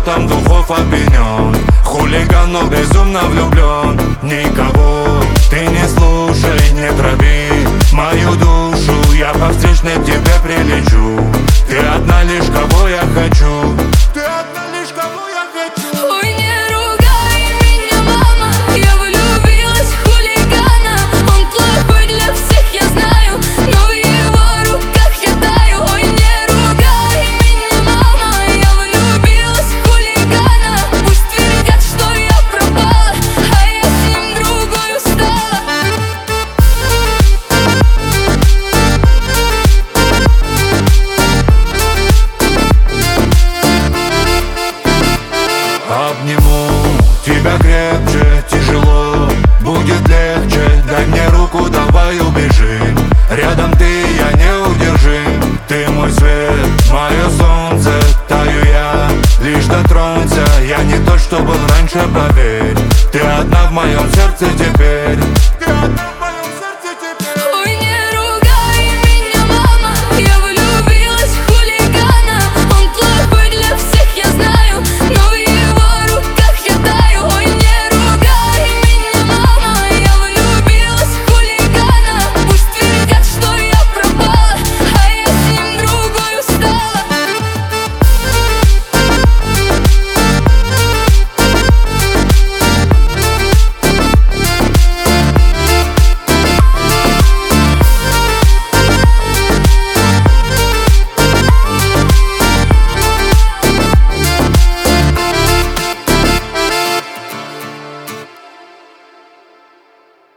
ароматом духов опьянен. Хулиган, но безумно влюблен. Никого ты не слушай, не трави мою душу. Я по встречной к тебе прилечу. Ты одна лишь, кого я хочу. Ты одна лишь, кого я хочу. Ой, не ругай меня, мама, я влюбилась в хулигана. Он плохой для всех, я знаю, но в его руках я таю. Ой, не ругай меня, мама, я влюбилась в хулигана. Пусть твердят, что я пропала, а я с ним другой стала. Обниму тебя крепче, тяжело будет легче. Дай мне руку, давай убежим. Рядом ты, я неудержим. Ты мой свет, мое солнце, таю я. Лишь дотронься, я не тот, что был раньше, поверь.